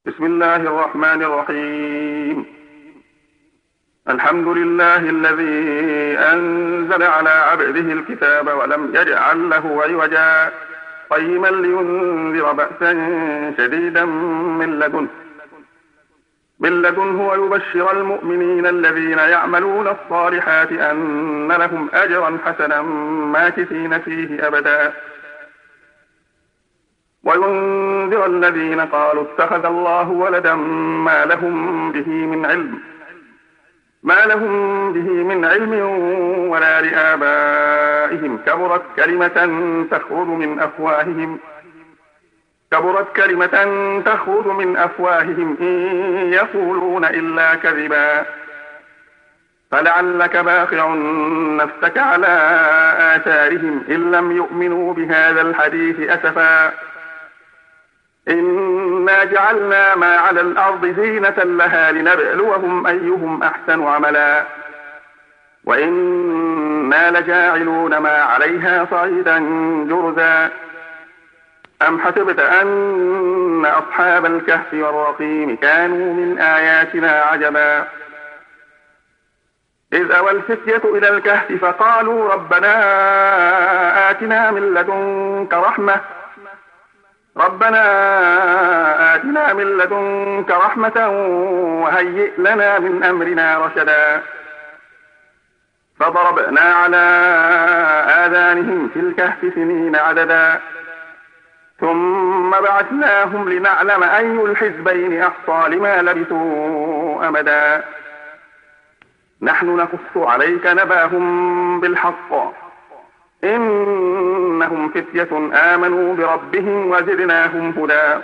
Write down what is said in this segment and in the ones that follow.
بسم الله الرحمن الرحيم. الحمد لله الذي أنزل على عبده الكتاب ولم يجعل له عوجا قيما لينذر بأسا شديدا من لدنه ويبشر المؤمنين الذين يعملون الصالحات أن لهم أجرا حسنا ماكثين فيه أبدا وينذر الذين قالوا اتخذ الله ولدا ما لهم به من علم ولا لآبائهم كبرت كلمة تخرج من أفواههم إن يقولون إلا كذبا فلعلك باخع نفسك على آثارهم إن لم يؤمنوا بهذا الحديث أسفا إنا جعلنا ما على الأرض زينة لها لنبلوهم أيهم أحسن عملا وإنا لجاعلون ما عليها صعيدا جرزا أم حسبت أن أصحاب الكهف والرقيم كانوا من آياتنا عجبا إذ أوى الفتية إلى الكهف فقالوا ربنا آتنا من لدنك رحمة وهيئ لنا من أمرنا رشدا فضربنا على آذانهم في الكهف سنين عددا ثم بعثناهم لنعلم أي الحزبين أحصى لما لبثوا أمدا نحن نقص عليك نباهم بالحق إنهم فتية آمنوا بربهم وزدناهم هدى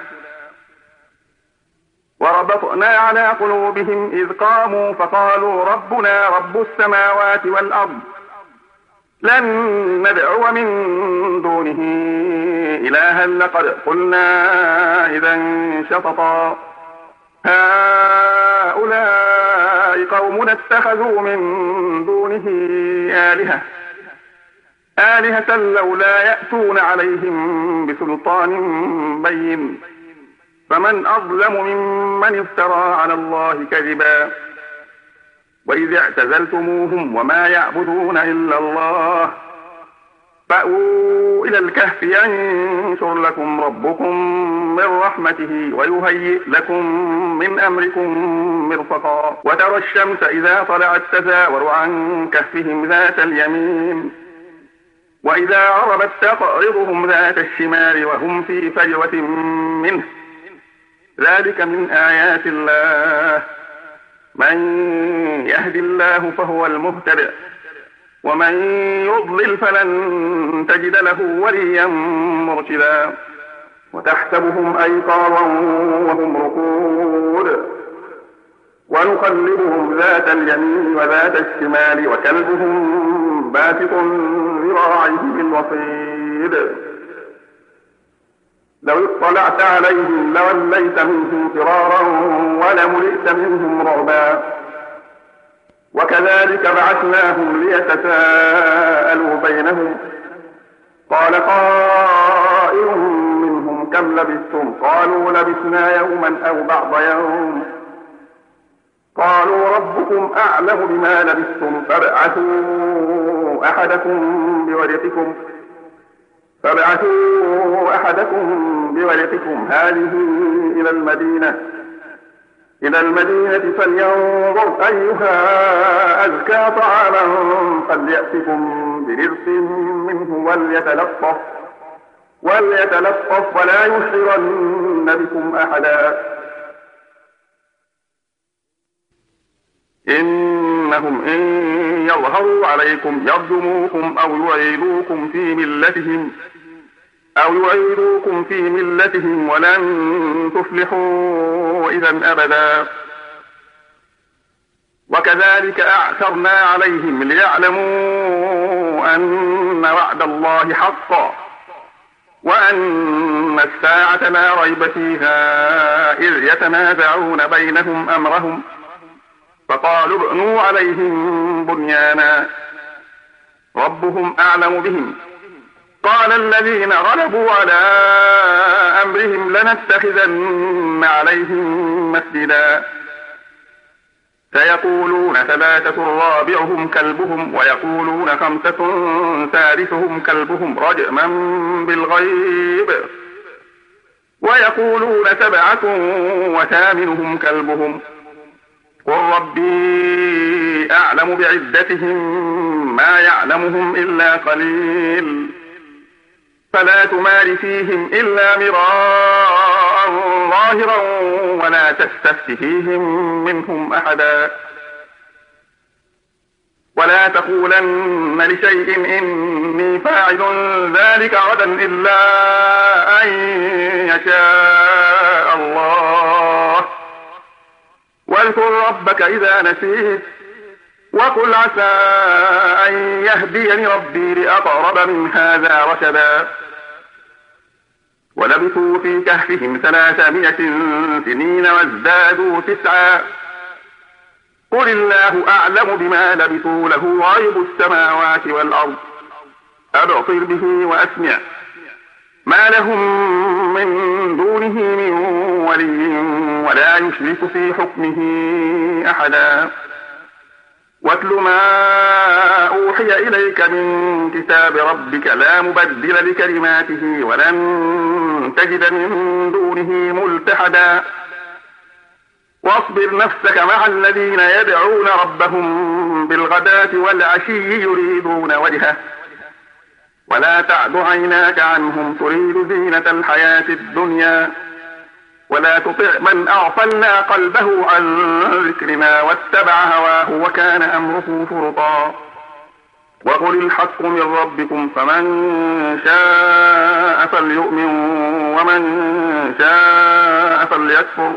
وربطنا على قلوبهم إذ قاموا فقالوا ربنا رب السماوات والأرض لن ندعو من دونه إلها لقد قلنا إذا شططا هؤلاء قومنا اتخذوا من دونه آلهة لولا يأتون عليهم بسلطان بين فمن أظلم ممن افترى على الله كذبا وإذ اعتزلتموهم وما يعبدون إلا الله فأووا إلى الكهف ينشر لكم ربكم من رحمته ويهيئ لكم من أمركم مرفقا وترى الشمس إذا طلعت تزاور عن كهفهم ذات اليمين وإذا غربت تقرضهم ذات الشمال وهم في فجوة منه ذلك من آيات الله من يهد الله فهو المهتد ومن يضلل فلن تجد له وليا مرشدا وتحسبهم أيقاظا وهم رقود ونقلبهم ذات اليمين وذات الشمال وكلبهم باسط ذراعيه بالوصيد لو اطلعت عليهم لوليت منهم فرارا ولملئت منهم رعبا وكذلك بعثناهم ليتساءلوا بينهم قال قائل منهم كم لبثتم قالوا لبثنا يوما أو بعض يوم قالوا ربكم أعلم بما لبثتم فابعثوا أحدكم بورقكم هذه إلى المدينة فلينظر أيها أزكى طعاما فليأتكم برزق منه وليتلطف ولا يشعرن بكم أحدا إنهم إن يظهروا عليكم يرجموكم أو يعيدوكم في ملتهم ولن تفلحوا إذا أبدا وكذلك أعثرنا عليهم ليعلموا أن وعد الله حق وأن الساعة لا ريب فيها إذ يتنازعون بينهم أمرهم فقالوا ابنوا عليهم بنيانا ربهم أعلم بهم قال الذين غلبوا على أمرهم لنتخذن عليهم مسجدا سيقولون 3 رابعهم كلبهم ويقولون 5 سادسهم كلبهم رجما بالغيب ويقولون 7 وثامنهم كلبهم قل ربي أعلم بعدتهم ما يعلمهم إلا قليل فلا تمار فيهم إلا مراء ظاهرا ولا تستفت فيهم منهم أحدا ولا تقولن لشيء إني فاعل ذلك غدا إلا أن يشاء الله واذكر ربك إذا نسيت وقل عسى أن يهديني ربي لأقرب من هذا رشدا ولبثوا في كهفهم 300 سنين وازدادوا 9 قل الله أعلم بما لبثوا له غيب السماوات والأرض أبصر به وأسمع ما لهم من دونه من ولي ولا يشرك في حكمه أحدا واتل ما أوحي إليك من كتاب ربك لا مبدل لكلماته ولن تجد من دونه ملتحدا واصبر نفسك مع الذين يدعون ربهم بالغداة والعشي يريدون وجهه ولا تعد عيناك عنهم تريد زينة الحياة الدنيا ولا تطع من أغفلنا قلبه عن ذكرنا واتبع هواه وكان أمره فرطا وقل الحق من ربكم فمن شاء فليؤمن ومن شاء فليكفر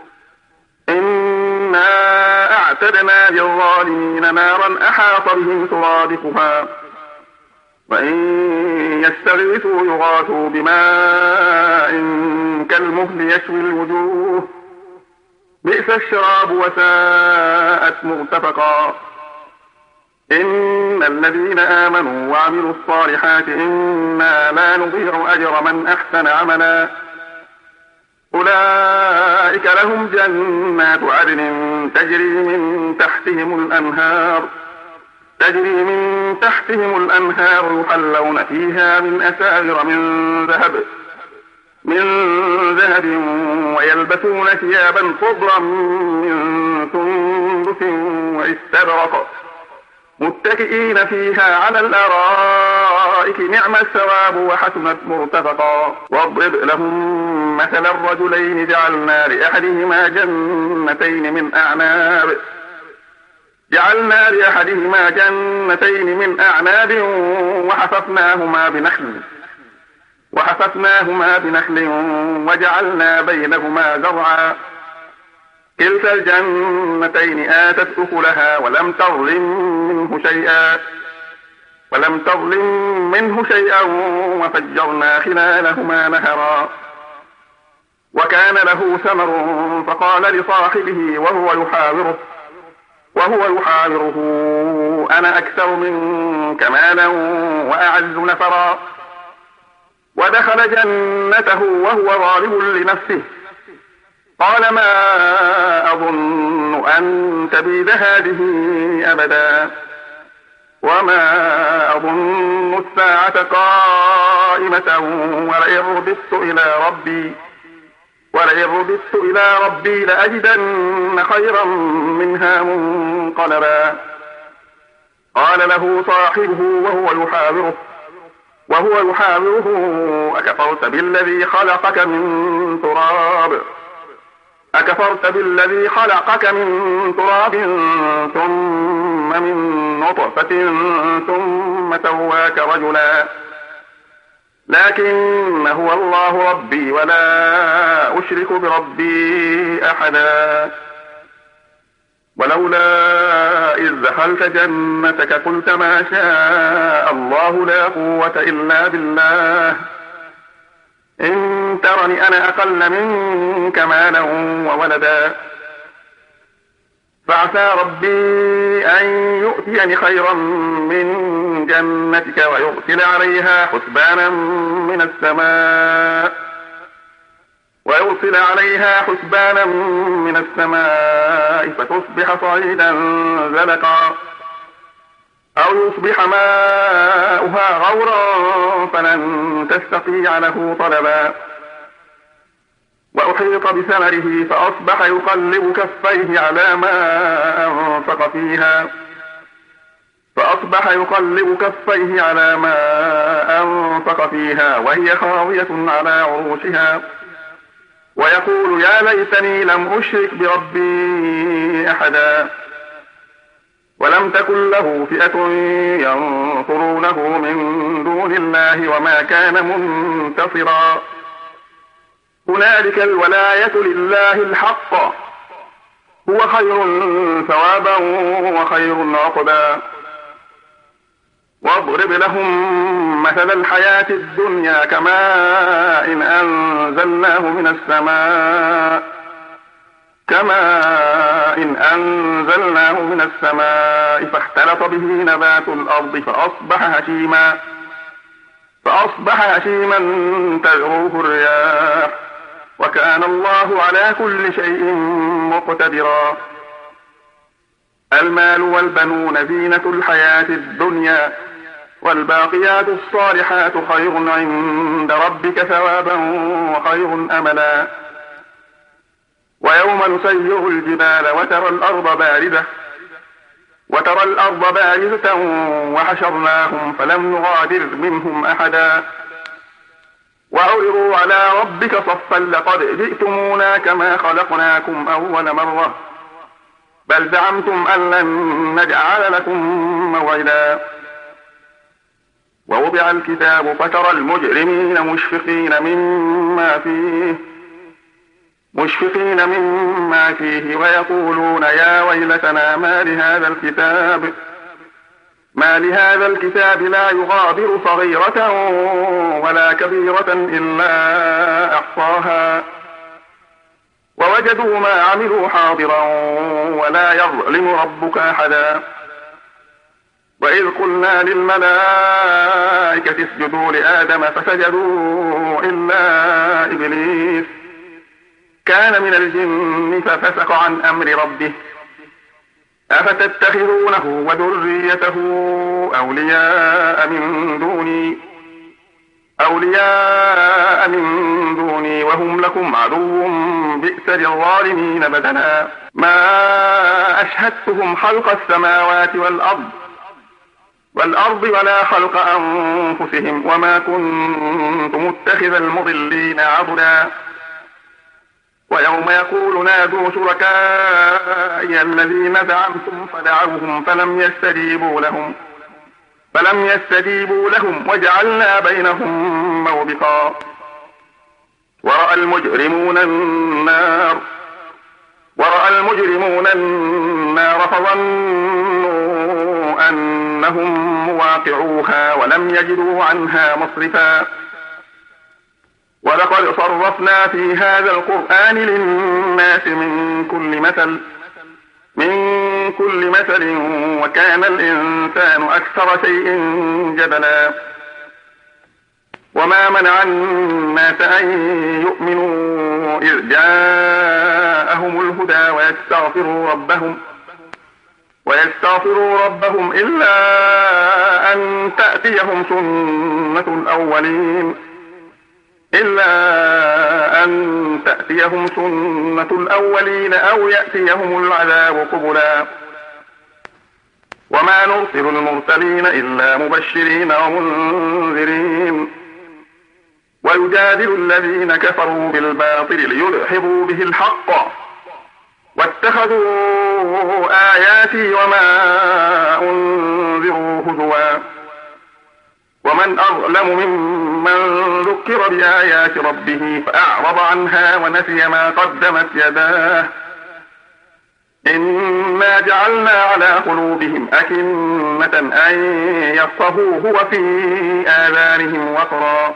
إنا أعتدنا للظالمين نارا أحاط بهم سرادقها وإن يستغيثوا يغاثوا بماء كالمهل يشوي الوجوه بئس الشراب وساءت مرتفقا إن الذين آمنوا وعملوا الصالحات إنا لا نضيع أجر من أحسن عملا أولئك لهم جنات عدن تجري من تحتهم الأنهار يحلون فيها من أساور من ذهب ويلبسون ثيابا خضرا من سندس واستبرق متكئين فيها على الأرائك نعم الثواب وحسنت مرتفقا واضرب لهم مثل الرجلين جعلنا لأحدهما جنتين من أعناب وحففناهما بنخل وجعلنا بينهما زرعا كلتا الجنتين آتت أكلها ولم تظلم منه شيئا وفجرنا خلالهما نهرا وكان له ثمر فقال لصاحبه وهو يحاوره أنا أكثر منك مالا وأعز نفرا ودخل جنته وهو ظالم لنفسه قال ما أظن أن تبيد هذه أبدا وما أظن الساعة قائمة ولئن رددت إلى ربي لأجدن خيرا منها منقلبا قال له صاحبه وهو يحاوره أكفرت بالذي خلقك من تراب ثم من نطفة ثم سواك رجلا لكن هو الله ربي ولا أشرك بربي أحدا ولولا إذ دخلت جنتك قلت ما شاء الله لا قوة إلا بالله إن ترني أنا أقل منك مالا وولدا فعسى ربي أن يؤتيني خيرا من جنتك ويرسل عليها حسبانا من السماء فتصبح صعيدا زلقا أو يصبح ماؤها غورا فلن تستطيع له طلبا وأحيط بثمره فأصبح يقلب كفيه على ما أنفق فيها وهي خاوية على عروشها ويقول يا ليتني لم أشرك بربي أحدا ولم تكن له فئة ينصرونه من دون الله وما كان منتصرا هنالك الولاية لله الحق هو خير ثوابا وخير عقبا واضرب لهم مثل الحياة الدنيا كماء أنزلناه من السماء فاختلط به نبات الأرض فأصبح هشيما تذروه الرياح وكان الله على كل شيء مقتدرا المال والبنون زينة الحياة الدنيا والباقيات الصالحات خير عند ربك ثوابا وخير أملا ويوم نسير الجبال وترى الأرض بارزة وحشرناهم فلم نغادر منهم أحدا وعرضوا على ربك صفا لقد جئتمونا كما خلقناكم أول مرة بل زعمتم أن لن نجعل لكم موعدا ووضع الكتاب فترى المجرمين مشفقين مما فيه ويقولون يا ويلتنا ما لهذا الكتاب لا يغادر صغيرة ولا كبيرة إلا أحصاها ووجدوا ما عملوا حاضرا ولا يظلم ربك أحدا وإذ قلنا للملائكة اسجدوا لآدم فسجدوا إلا إبليس كان من الجن ففسق عن أمر ربه أفتتخذونه وذريته أولياء من دوني وهم لكم عدو بئس للظالمين بدلا ما أشهدتهم خلق السماوات والأرض ولا خلق أنفسهم وما كنت متخذ المضلين عضدا ويوم يقول نادوا شركائي الذين زعمتم فدعوهم فلم يستجيبوا لهم وجعلنا بينهم موبقا ورأى المجرمون النار فظنوا أنهم مواقعوها ولم يجدوا عنها مصرفا ولقد صرفنا في هذا القرآن للناس من كل مثل وكان الإنسان أكثر شيء جدلا وما منع الناس أن يؤمنوا إذ جاءهم الهدى ويستغفروا ربهم إلا أن تأتيهم سنة الأولين أو يأتيهم العذاب قبلا وما نرسل المرسلين إلا مبشرين ومنذرين ويجادل الذين كفروا بالباطل ليدحضوا به الحق واتخذوا آياتي وما أنذروا هزوا ومن أظلم ممن ذكر بآيات ربه فأعرض عنها ونسي ما قدمت يداه إنا جعلنا على قلوبهم أكنة أن يفقهوه وفي آذانهم وقرا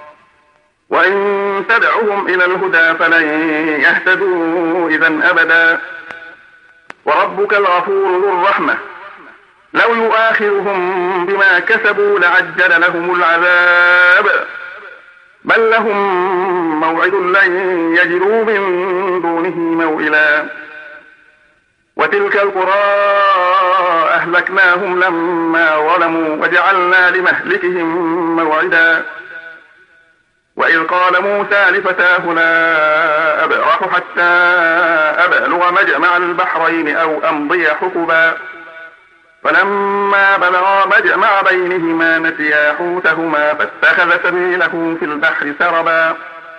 وإن تدعهم إلى الهدى فلن يهتدوا إذا أبدا وربك الغفور ذو الرحمة لو يؤاخذهم بما كسبوا لعجل لهم العذاب بل لهم موعد لن يجدوا من دونه موئلا وتلك القرى أهلكناهم لما ظلموا وجعلنا لمهلكهم موعدا وإذ قال موسى لفتاه لا أبرح حتى أبلغ مجمع البحرين أو أمضي حقبا فلما بلغا مجمع بينهما نسيا حوتهما فاتخذ سبيله في البحر سربا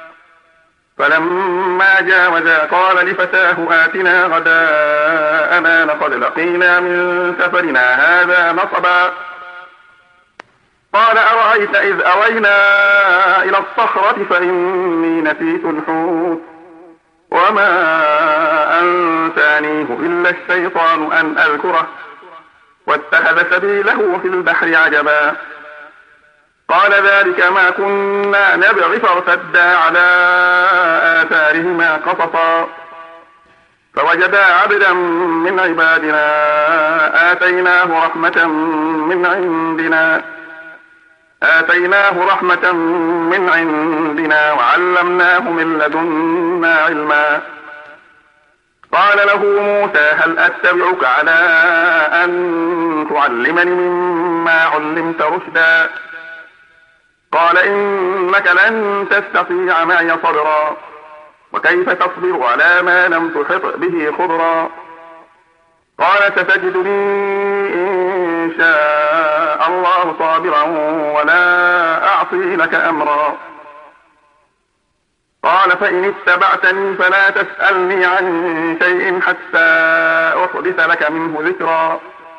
فلما جاوزا قال لفتاه آتنا غداءنا لقد لقينا من سفرنا هذا نصبا قال أرأيت إذ أوينا إلى الصخرة فإني نسيت الحوت وما أنسانيه إلا الشيطان أن أذكره واتخذ سبيله في البحر عجبا قال ذلك ما كنا نبغي فارتدا على آثارهما قصصا فوجدا عبدا من عبادنا آتيناه رحمة من عندنا وعلمناه من لدنا علما قال له موسى هل أتبعك على أن تعلمني مما علمت رشدا قال إنك لن تستطيع معي صبرا وكيف تصبر على ما لم تحط به خبرا قال ستجدني إن شاء الله صابرا ولا أعصي لك أمرا قال فإن اتبعتني فلا تسألني عن شيء حتى أحدث لك منه ذكرا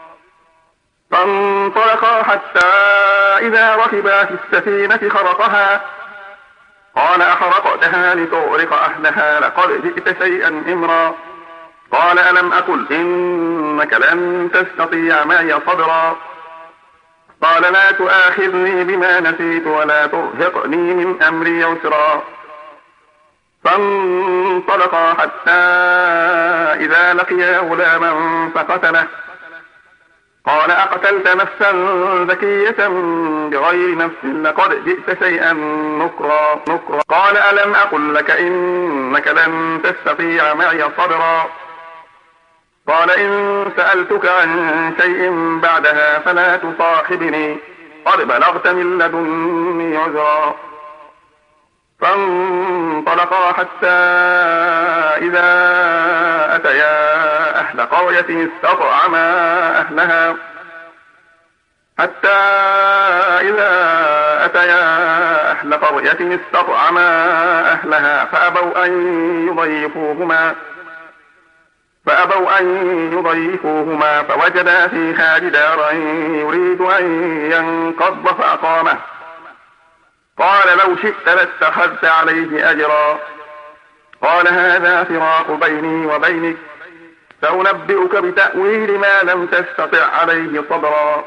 فانطلقا حتى إذا ركبا في السفينة خرقها قال أخرقتها لتغرق أهلها لقد جئت شيئا إمرا قال ألم أقل إنك لن تستطيع معي صبرا قال لا تؤاخذني بما نسيت ولا ترهقني من أمري يسرا فانطلقا حتى إذا لقيا غلاما فقتله قال أقتلت نفسا زكية بغير نفس لقد جئت شيئا نكرا قال ألم أقل لك إنك لن تستطيع معي صبرا قال إن سألتك عن شيء بعدها فلا تصاحبني قد بلغت من لدني عذرا فانطلقا حتى إذا أتيا أهل قرية استطعما أهلها فأبوا أن يضيفوهما فوجدا فيها جدارا يريد أن ينقض فأقامه قال لو شئت لاتخذت عليه أجرا قال هذا فراق بيني وبينك سأنبئك بتأويل ما لم تستطع عليه صبرا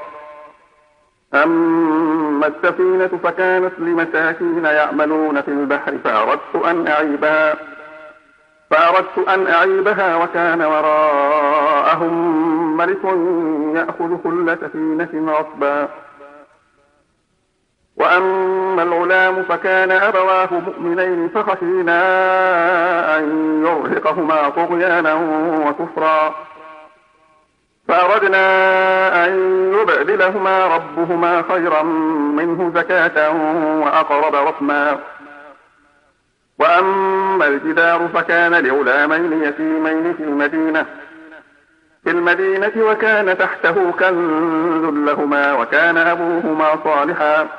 أما السفينة فكانت لمساكين يعملون في البحر فأردت أن أعيبها وكان وراءهم ملك يأخذ كل سفينة غصبا وأما الغلام فكان أبواه مؤمنين فخشينا أن يرهقهما طغيانا وكفرا فأردنا أن يبدلهما ربهما خيرا منه زكاة وأقرب رحما وأما الجدار فكان لغلامين يتيمين في المدينة وكان تحته كنز لهما وكان أبوهما صالحا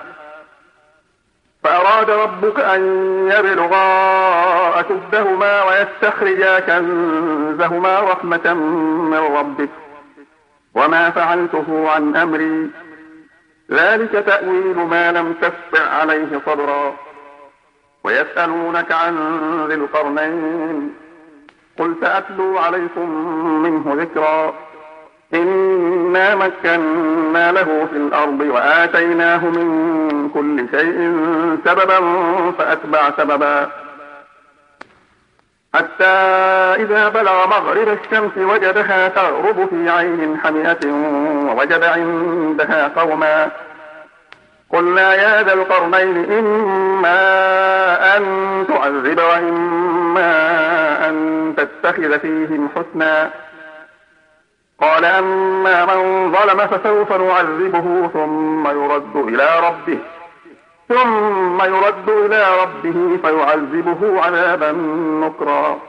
فأراد ربك أن يبلغا أشدهما ويستخرجا كنزهما رحمة من ربك وما فعلته عن أمري ذلك تأويل ما لم تستطع عليه صبرا ويسألونك عن ذي القرنين قل سأتلو عليكم منه ذكرا إنا مكنا له في الأرض وآتيناه من كل شيء سببا فأتبع سببا حتى إذا بلغ مغرب الشمس وجدها تغرب في عين حمئة ووجد عندها قوما. قلنا يا ذا القرنين إما أن تعذب وإما أن تتخذ فيهم حسنا. قال أما من ظلم فسوف نعذبه ثم يرد إلى ربه فيعذبه عذابا نكرا.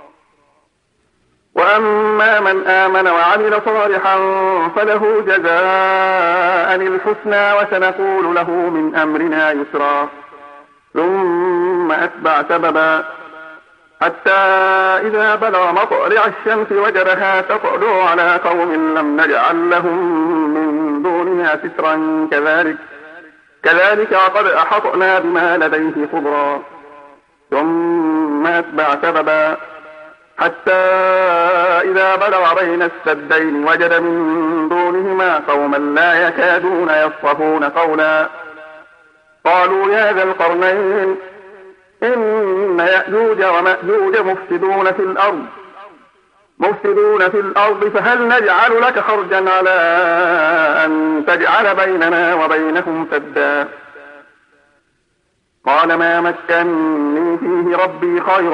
وأما من آمن وعمل صالحا فله جزاء الحسنى وسنقول له من أمرنا يسرا. ثم أتبع سببا حتى إذا بلغ مطلع الشمس وجدها تطلع على قوم لم نجعل لهم من دونها سترا كذلك وقد أحطنا بما لديه خبرا. ثم أتبع سببا حتى إذا بلغ بين السدين وجد من دونهما قوما لا يكادون يفقهون قولا. قالوا يا ذا القرنين إن يأجوج ومأجوج مفسدون في الأرض فهل نجعل لك خرجا على أن تجعل بيننا وبينهم سدا. قال ما مكنني فيه ربي خير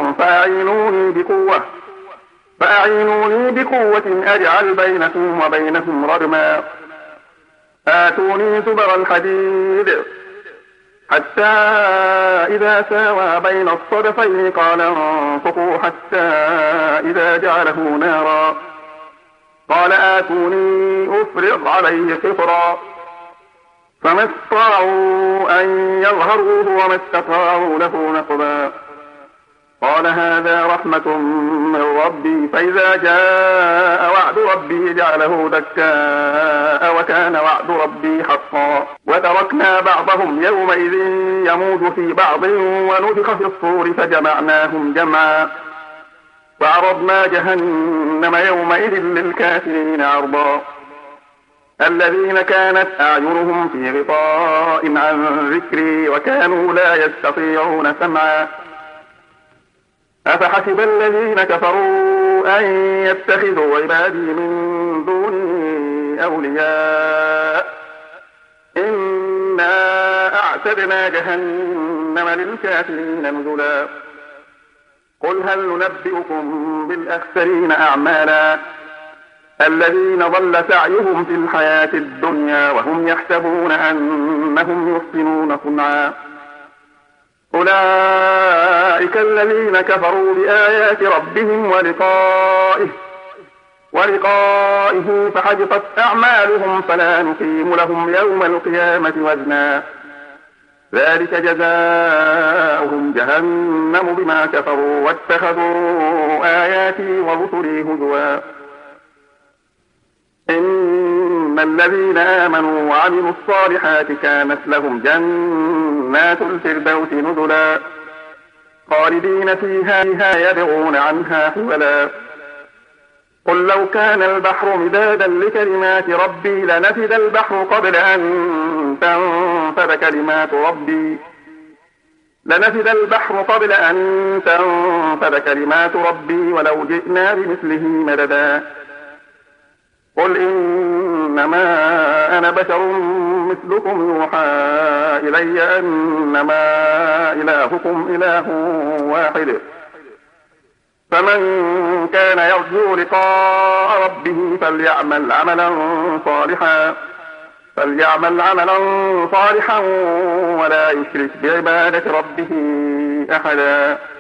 فأعينوني بقوة أجعل بينكم وبينهم ردما. آتوني زبر الحديد حتى إذا ساوى بين الصدفين قال انفخوا حتى إذا جعله نارا. قال آتوني أفرغ عليه قطرا. فما استطاعوا أن يظهروه وما استطاعوا له نقبا. قال هذا رحمة من ربي فإذا جاء وعد ربي جعله دكاء وكان وعد ربي حقا. وتركنا بعضهم يومئذ يموج في بعض ونفخ في الصور فجمعناهم جمعا. وعرضنا جهنم يومئذ للكافرين عرضا. الذين كانت أعينهم في غطاء عن ذكري وكانوا لا يستطيعون سمعا. أفحسب الذين كفروا أن يتخذوا عبادي من دوني أولياء إنا أعتدنا جهنم للكافرين نزلا. قل هل ننبئكم بالأخسرين أعمالا الذين ضل سعيهم في الحياة الدنيا وهم يحسبون أنهم يحسنون صنعا. أولئك الذين كفروا بآيات ربهم ولقائه فحبطت أعمالهم فلا نقيم لهم يوم القيامة وزنا. ذلك جزاؤهم جهنم بما كفروا واتخذوا آياتي ورسلي هزوا. إن الذين آمنوا وعملوا الصالحات كانت لهم جنات الفردوس نزلا خالدين فيها يبغون عنها حولا. قل لو كان البحر مدادا لكلمات ربي لنفد البحر قبل أن تنفد كلمات ربي ولو جئنا بمثله مددا. قل إنما أنا بشر مثلكم يوحى إلي أنما إلهكم إله واحد. فمن كان يرجو لقاء ربه فليعمل عملا صالحا ولا يشرك بعبادة ربه أحدا.